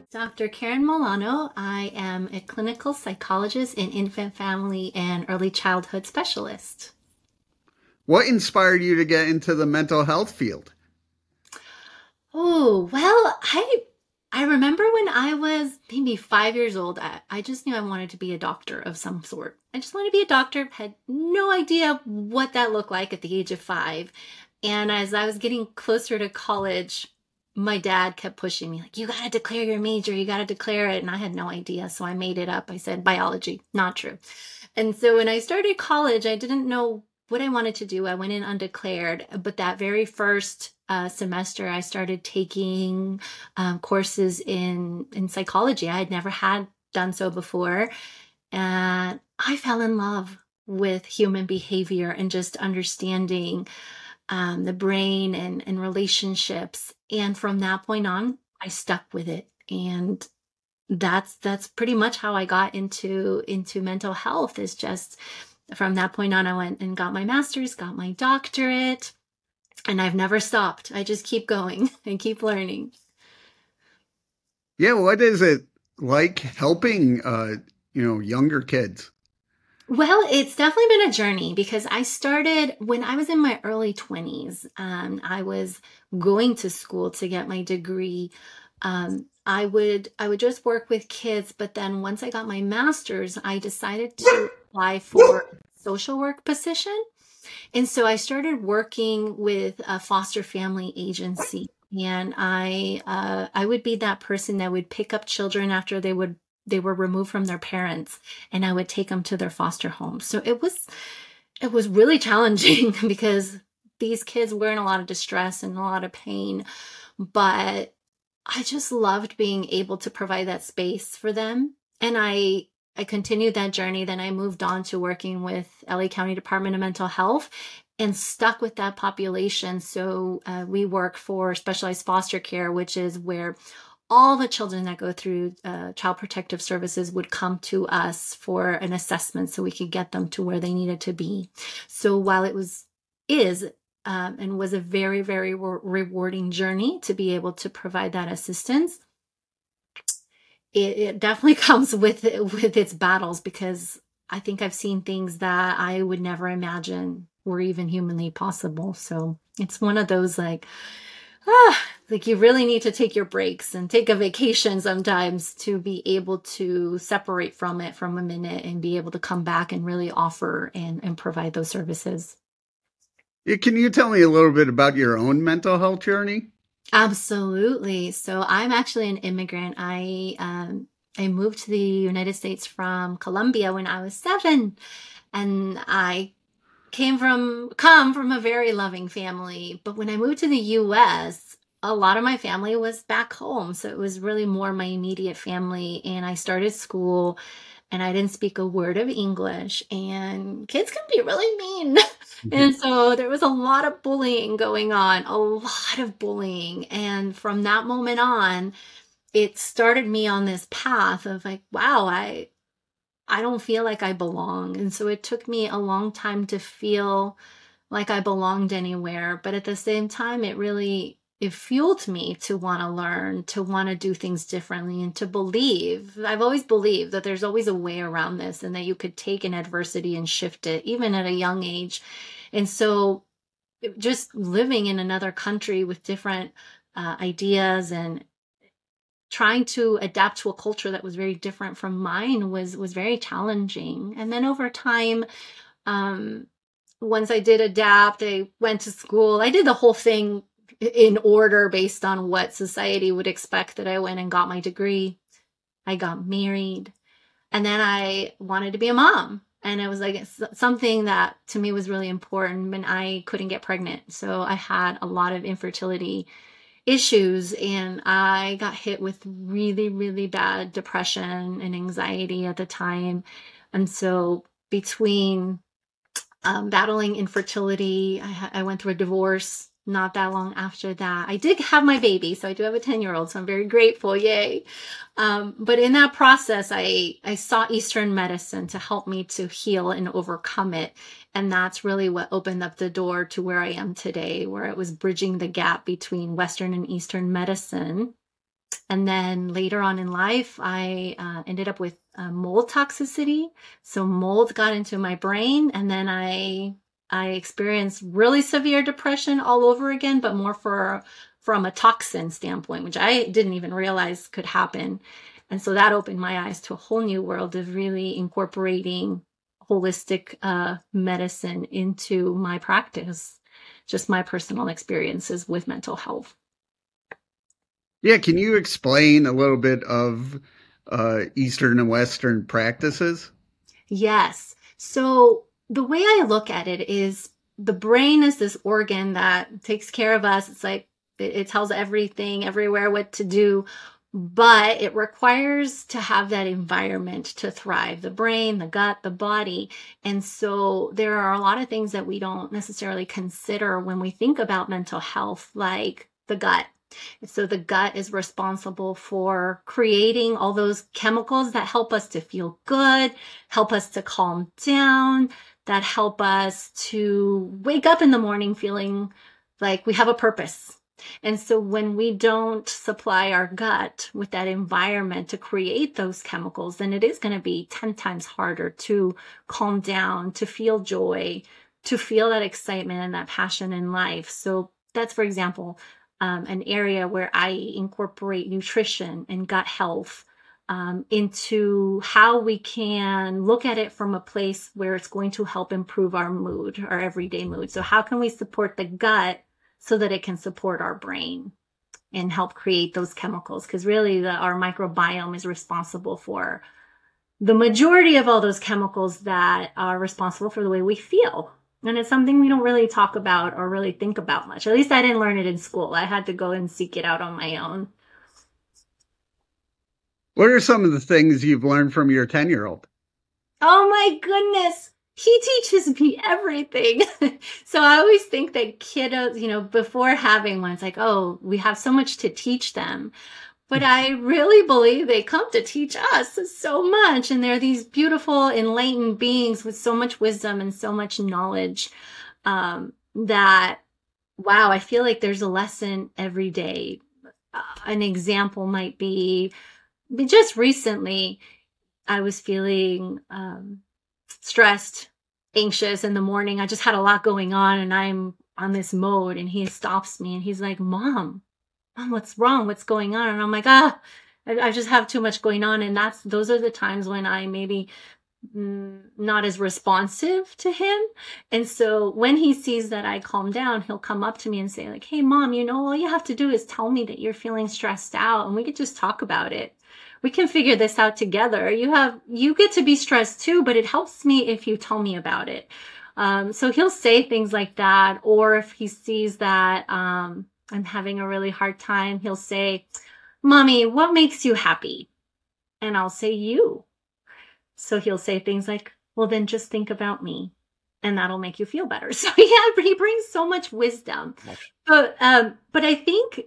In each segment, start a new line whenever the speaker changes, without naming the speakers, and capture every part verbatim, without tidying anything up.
Doctor Karen Milano. I am a clinical psychologist and infant, family, and early childhood specialist.
What inspired you to get into the mental health field?
Oh, well, I I remember when I was maybe five years old, I, I just knew I wanted to be a doctor of some sort. I just wanted to be a doctor, had no idea what that looked like at the age of five. And as I was getting closer to college, my dad kept pushing me, like, you got to declare your major, you got to declare it. And I had no idea. So I made it up. I said, biology, not true. And so when I started college, I didn't know what I wanted to do. I went in undeclared, but that very first uh, semester, I started taking um, courses in, in psychology. I had never had done so before. And I fell in love with human behavior and just understanding um, the brain and, and relationships. And from that point on, I stuck with it. And that's that's pretty much how I got into into mental health. Is just from that point on, I went and got my master's, got my doctorate, and I've never stopped. I just keep going and keep learning.
Yeah, what is it like helping, uh, you know, younger kids?
Well, it's definitely been a journey because I started when I was in my early twenties. Um, I was going to school to get my degree. Um, I would I would just work with kids, but then once I got my master's, I decided to apply for a social work position. And so I started working with a foster family agency, and I uh, I would be that person that would pick up children after they would they were removed from their parents, and I would take them to their foster home. So it was it was really challenging because these kids were in a lot of distress and a lot of pain, but I just loved being able to provide that space for them. And I I continued that journey. Then I moved on to working with L A County Department of Mental Health and stuck with that population. So uh, we work for specialized foster care, which is where all the children that go through uh, Child Protective Services would come to us for an assessment so we could get them to where they needed to be. So while it was, is, um, and was a very, very re- rewarding journey to be able to provide that assistance, it, it definitely comes with, with its battles, because I think I've seen things that I would never imagine were even humanly possible. So it's one of those like, ah, like you really need to take your breaks and take a vacation sometimes to be able to separate from it from a minute and be able to come back and really offer and, and provide those services.
Yeah, can you tell me a little bit about your own mental health journey?
Absolutely. So I'm actually an immigrant. I um, I moved to the United States from Colombia when I was seven, and I came from come from a very loving family. But when I moved to the U S, a lot of my family was back home. So it was really more my immediate family. And I started school and I didn't speak a word of English. And kids can be really mean. And so there was a lot of bullying going on, a lot of bullying. And from that moment on, it started me on this path of like, wow, I I don't feel like I belong. And so it took me a long time to feel like I belonged anywhere. But at the same time, it really, it fueled me to want to learn, to want to do things differently, and to believe. I've always believed that there's always a way around this and that you could take an adversity and shift it, even at a young age. And so just living in another country with different uh, ideas and trying to adapt to a culture that was very different from mine was was very challenging. And then over time, um, once I did adapt, I went to school. I did the whole thing in order based on what society would expect, that I went and got my degree. I got married. And then I wanted to be a mom. And it was like something that to me was really important, and I couldn't get pregnant. So I had a lot of infertility issues, and I got hit with really, really bad depression and anxiety at the time. And so between um, battling infertility, I, ha- I went through a divorce not that long after that. I did have my baby, so I do have a ten-year-old, so I'm very grateful, yay. Um, but in that process, I, I sought Eastern medicine to help me to heal and overcome it. And that's really what opened up the door to where I am today, where it was bridging the gap between Western and Eastern medicine. And then later on in life, I uh, ended up with uh, mold toxicity. So mold got into my brain, and then I I experienced really severe depression all over again, but more for from a toxin standpoint, which I didn't even realize could happen. And so that opened my eyes to a whole new world of really incorporating holistic uh, medicine into my practice, just my personal experiences with mental health.
Yeah, can you explain a little bit of uh, Eastern and Western practices?
Yes. So the way I look at it is the brain is this organ that takes care of us. It's like it, it tells everything, everywhere what to do, but it requires to have that environment to thrive, the brain, the gut, the body. And so there are a lot of things that we don't necessarily consider when we think about mental health, like the gut. So the gut is responsible for creating all those chemicals that help us to feel good, help us to calm down, that help us to wake up in the morning feeling like we have a purpose. And so when we don't supply our gut with that environment to create those chemicals, then it is going to be ten times harder to calm down, to feel joy, to feel that excitement and that passion in life. So that's, for example, Um, an area where I incorporate nutrition and gut health um, into how we can look at it from a place where it's going to help improve our mood, our everyday mood. So how can we support the gut so that it can support our brain and help create those chemicals? Because really the, our microbiome is responsible for the majority of all those chemicals that are responsible for the way we feel. And it's something we don't really talk about or really think about much. At least I didn't learn it in school. I had to go and seek it out on my own.
What are some of the things you've learned from your ten-year-old?
Oh my goodness. He teaches me everything. So I always think that kiddos, you know, before having one, it's like, oh, we have so much to teach them. But I really believe they come to teach us so much. And they're these beautiful, enlightened beings with so much wisdom and so much knowledge um, that, wow, I feel like there's a lesson every day. Uh, an example might be just recently, I was feeling um, stressed, anxious in the morning. I just had a lot going on and I'm on this mode, and he stops me and he's like, Mom, Mom, what's wrong? What's going on? And I'm like, ah, I, I just have too much going on. And that's, those are the times when I maybe mm, not as responsive to him. And so when he sees that I calm down, he'll come up to me and say like, hey Mom, you know, all you have to do is tell me that you're feeling stressed out and we could just talk about it. We can figure this out together. You have, you get to be stressed too, but it helps me if you tell me about it. Um, so he'll say things like that. Or if he sees that, um, I'm having a really hard time, he'll say, Mommy, what makes you happy? And I'll say, you. So he'll say things like, well, then just think about me and that'll make you feel better. So yeah, he brings so much wisdom. But, um, but I think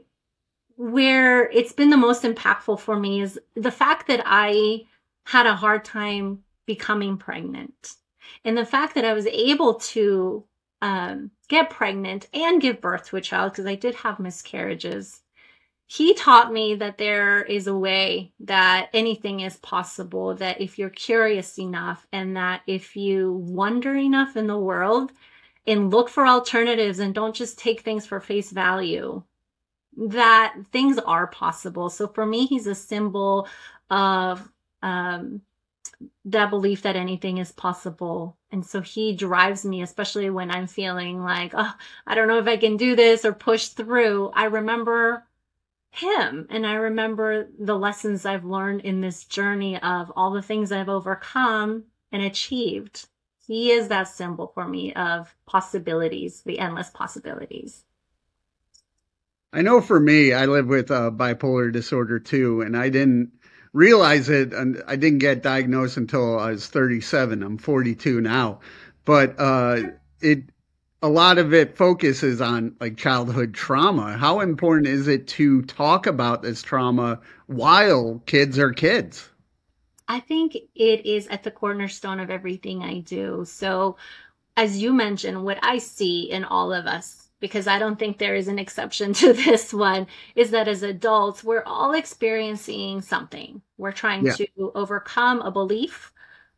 where it's been the most impactful for me is the fact that I had a hard time becoming pregnant, and the fact that I was able to um, get pregnant and give birth to a child, because I did have miscarriages. He taught me that there is a way, that anything is possible, that if you're curious enough and that if you wonder enough in the world and look for alternatives and don't just take things for face value, that things are possible. So for me, he's a symbol of um, that belief that anything is possible. And so he drives me, especially when I'm feeling like, oh, I don't know if I can do this or push through. I remember him, and I remember the lessons I've learned in this journey of all the things I've overcome and achieved. He is that symbol for me of possibilities, the endless possibilities.
I know for me, I live with uh, bipolar disorder too, and I didn't realize it, and I didn't get diagnosed until I was thirty-seven. I'm forty-two now, but uh, it a lot of it focuses on like childhood trauma. How important is it to talk about this trauma while kids are kids?
I think it is at the cornerstone of everything I do. So as you mentioned, what I see in all of us because I don't think there is an exception to this one, is that as adults, we're all experiencing something. We're trying
Yeah.
to overcome a belief,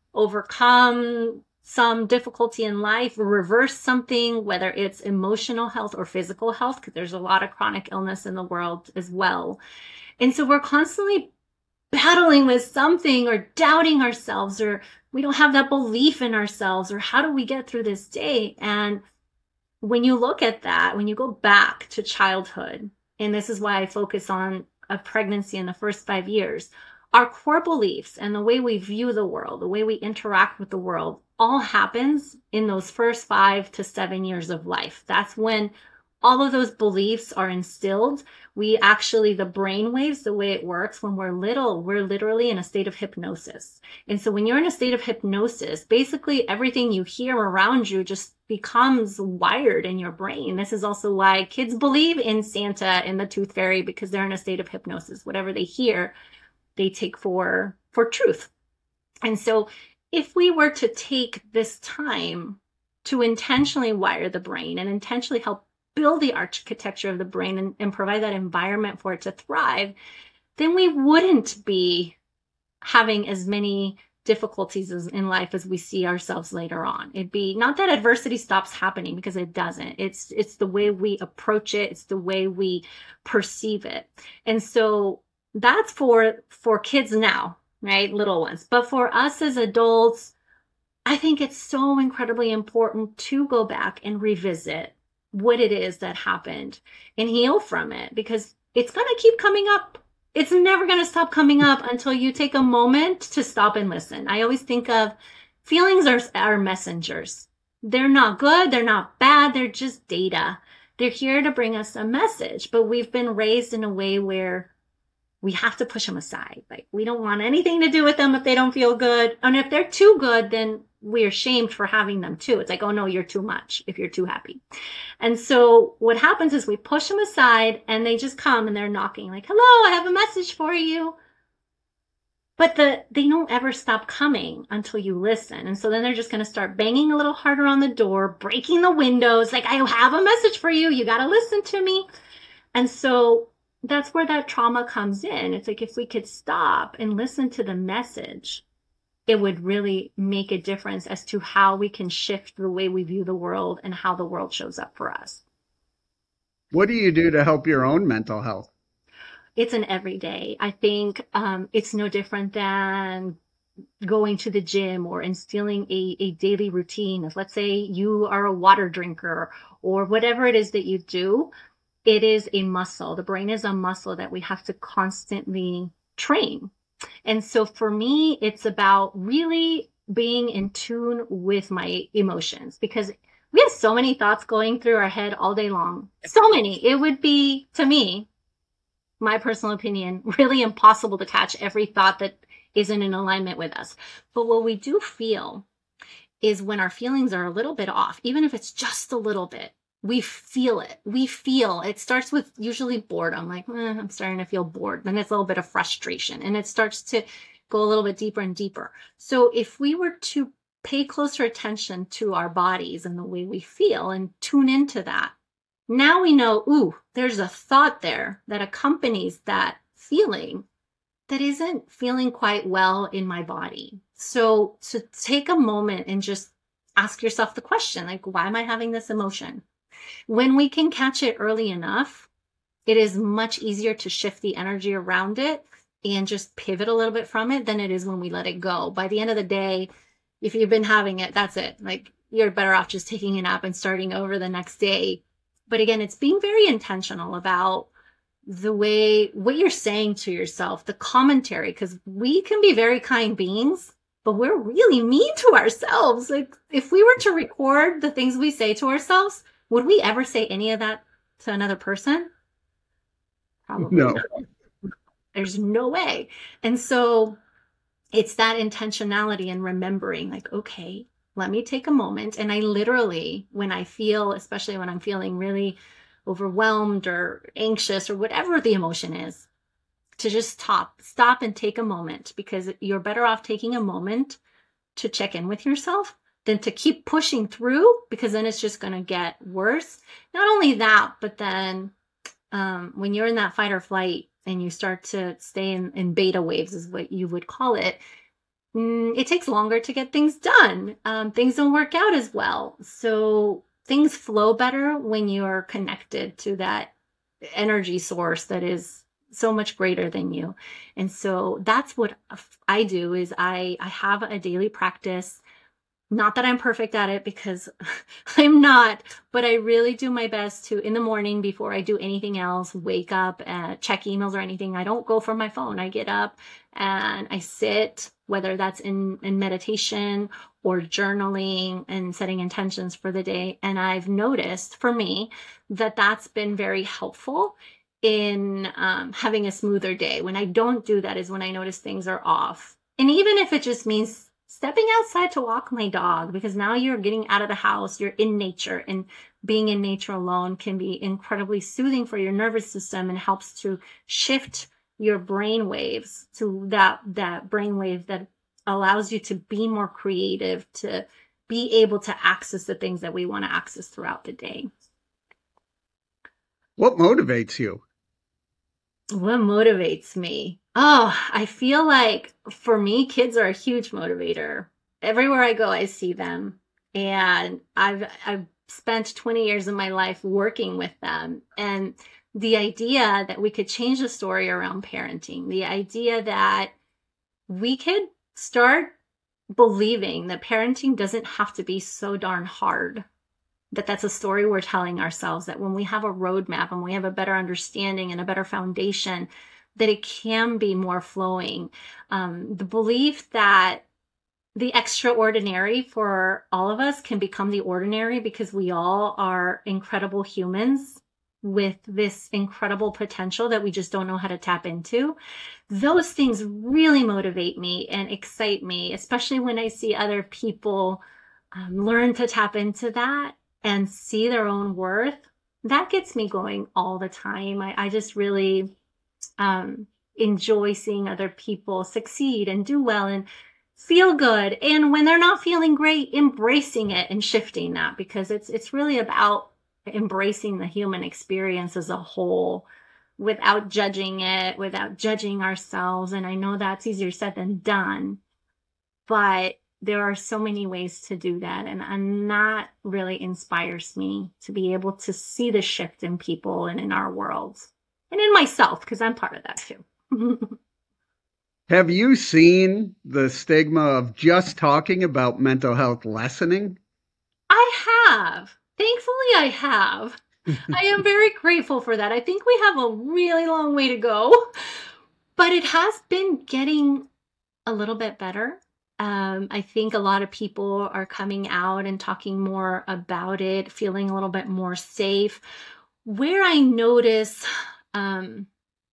overcome some difficulty in life, reverse something, whether it's emotional health or physical health, because there's a lot of chronic illness in the world as well. And so we're constantly battling with something or doubting ourselves, or we don't have that belief in ourselves, or how do we get through this day? And when you look at that, when you go back to childhood, and this is why I focus on a pregnancy in the first five years, our core beliefs and the way we view the world, the way we interact with the world, all happens in those first five to seven years of life. That's when all of those beliefs are instilled. We actually, the brain waves, the way it works when we're little, we're literally in a state of hypnosis. And so when you're in a state of hypnosis, basically everything you hear around you just becomes wired in your brain. This is also why kids believe in Santa and the Tooth Fairy, because they're in a state of hypnosis. Whatever they hear, they take for, for truth. And so if we were to take this time to intentionally wire the brain and intentionally help build the architecture of the brain and, and provide that environment for it to thrive, then we wouldn't be having as many difficulties as, in life as we see ourselves later on. It'd be not that adversity stops happening, because it doesn't. It's it's the way we approach it. It's the way we perceive it. And so that's for for kids now, right? Little ones. But for us as adults, I think it's so incredibly important to go back and revisit what it is that happened and heal from it, because it's going to keep coming up. It's never going to stop coming up until you take a moment to stop and listen. I always think of feelings are, are messengers. They're not good. They're not bad. They're just data. They're here to bring us a message, but we've been raised in a way where we have to push them aside. Like, we don't want anything to do with them if they don't feel good. And if they're too good, then we're shamed for having them too. It's like, oh no, you're too much if you're too happy. And so what happens is we push them aside and they just come and they're knocking like, hello, I have a message for you. But the, they don't ever stop coming until you listen. And so then they're just going to start banging a little harder on the door, breaking the windows. Like, I have a message for you. You got to listen to me. And so that's where that trauma comes in. It's like, if we could stop and listen to the message, it would really make a difference as to how we can shift the way we view the world and how the world shows up for us.
What do you do to help your own mental health?
It's an everyday. I think um, it's no different than going to the gym or instilling a, a daily routine. If, let's say, you are a water drinker or whatever it is that you do, it is a muscle. The brain is a muscle that we have to constantly train. And so for me, it's about really being in tune with my emotions, because we have so many thoughts going through our head all day long. So many. It would be, to me, my personal opinion, really impossible to catch every thought that isn't in alignment with us. But what we do feel is when our feelings are a little bit off, even if it's just a little bit, we feel it. We feel it starts with usually boredom. Like, eh, I'm starting to feel bored. Then it's a little bit of frustration, and it starts to go a little bit deeper and deeper. So if we were to pay closer attention to our bodies and the way we feel and tune into that, now we know, ooh, there's a thought there that accompanies that feeling that isn't feeling quite well in my body. So to take a moment and just ask yourself the question, like, why am I having this emotion? When we can catch it early enough, it is much easier to shift the energy around it and just pivot a little bit from it than it is when we let it go. By the end of the day, if you've been having it, that's it. Like, you're better off just taking a nap and starting over the next day. But again, it's being very intentional about the way, what you're saying to yourself, the commentary, because we can be very kind beings, but we're really mean to ourselves. Like, if we were to record the things we say to ourselves, would we ever say any of that to another person? Probably
No.
not. There's no way. And so it's that intentionality and remembering, like, okay, let me take a moment. And I literally, when I feel, especially when I'm feeling really overwhelmed or anxious or whatever the emotion is, to just stop, stop and take a moment, because you're better off taking a moment to check in with yourself than to keep pushing through, because then it's just going to get worse. Not only that, but then um, when you're in that fight or flight and you start to stay in, in beta waves, is what you would call it, mm, it takes longer to get things done. Um, things don't work out as well. So things flow better when you're connected to that energy source that is so much greater than you. And so that's what I do, is I, I have a daily practice. Not that I'm perfect at it, because I'm not, but I really do my best to, in the morning, before I do anything else, wake up, uh, check emails or anything. I don't go for my phone. I get up and I sit, whether that's in, in meditation or journaling and setting intentions for the day. And I've noticed, for me, that that's been very helpful in um, having a smoother day. When I don't do that is when I notice things are off. And even if it just means stepping outside to walk my dog, because now you're getting out of the house, you're in nature, and being in nature alone can be incredibly soothing for your nervous system and helps to shift your brain waves to that, that brain wave that allows you to be more creative, to be able to access the things that we want to access throughout the day.
What motivates you?
What motivates me? Oh, I feel like for me, kids are a huge motivator. Everywhere I go, I see them. And I've, I've spent twenty years of my life working with them. And the idea that we could change the story around parenting, the idea that we could start believing that parenting doesn't have to be so darn hard, that that's a story we're telling ourselves, that when we have a roadmap and we have a better understanding and a better foundation, that it can be more flowing. Um, the belief that the extraordinary for all of us can become the ordinary, because we all are incredible humans with this incredible potential that we just don't know how to tap into. Those things really motivate me and excite me, especially when I see other people um, learn to tap into that and see their own worth. That gets me going all the time. I, I just really um, enjoy seeing other people succeed and do well and feel good. And when they're not feeling great, embracing it and shifting that, because it's it's really about embracing the human experience as a whole without judging it, without judging ourselves. And I know that's easier said than done, but there are so many ways to do that. And, and that really inspires me to be able to see the shift in people and in our worlds and in myself, because I'm part of that too.
Have you seen the stigma of just talking about mental health lessening?
I have. Thankfully, I have. I am very grateful for that. I think we have a really long way to go, but it has been getting a little bit better. Um, I think a lot of people are coming out and talking more about it, feeling a little bit more safe. Where I notice um,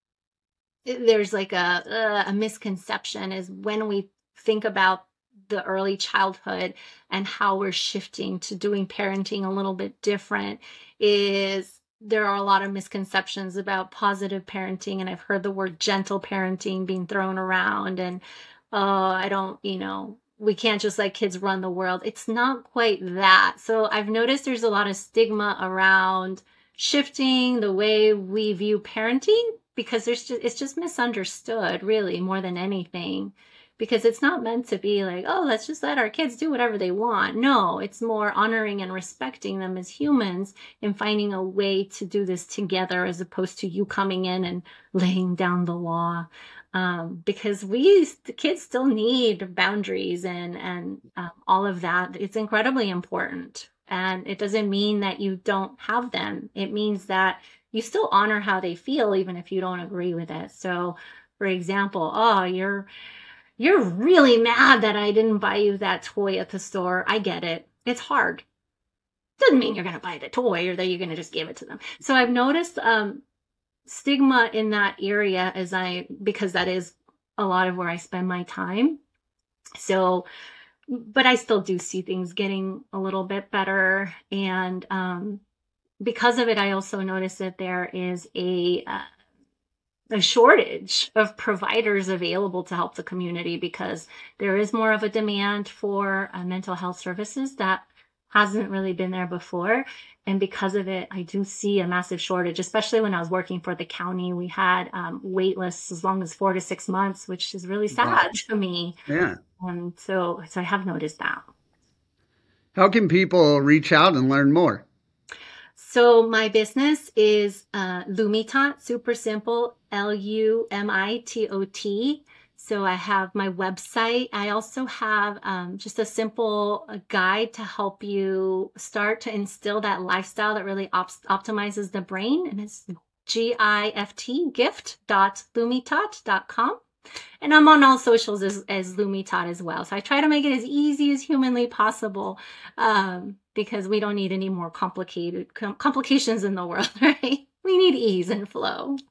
there's like a, a misconception is when we think about the early childhood and how we're shifting to doing parenting a little bit different, is there are a lot of misconceptions about positive parenting. And I've heard the word gentle parenting being thrown around, and oh, I don't, you know, we can't just let kids run the world. It's not quite that. So I've noticed there's a lot of stigma around shifting the way we view parenting, because there's just, it's just misunderstood really more than anything, because it's not meant to be like, oh, let's just let our kids do whatever they want. No, it's more honoring and respecting them as humans and finding a way to do this together, as opposed to you coming in and laying down the law. Um, because we, the kids still need boundaries and, and um, all of that. It's incredibly important. And it doesn't mean that you don't have them. It means that you still honor how they feel, even if you don't agree with it. So, for example, oh, you're, you're really mad that I didn't buy you that toy at the store. I get it. It's hard. Doesn't mean you're going to buy the toy or that you're going to just give it to them. So I've noticed, um, stigma in that area, as I, because that is a lot of where I spend my time. So, but I still do see things getting a little bit better. And, um, because of it, I also notice that there is a, uh, a shortage of providers available to help the community because there is more of a demand for uh, mental health services that hasn't really been there before. And because of it, I do see a massive shortage, especially when I was working for the county. We had um, wait lists as long as four to six months, which is really sad wow. to me.
Yeah.
Um, so, so I have noticed that.
How can people reach out and learn more?
So my business is uh, Lumitot, super simple, L U M I T O T. So I have my website. I also have um, just a simple guide to help you start to instill that lifestyle that really op- optimizes the brain. And it's G I F T, gift dot lumitot dot com. And I'm on all socials as, as Lumitot as well. So I try to make it as easy as humanly possible um, because we don't need any more complicated com- complications in the world, right? We need ease and flow.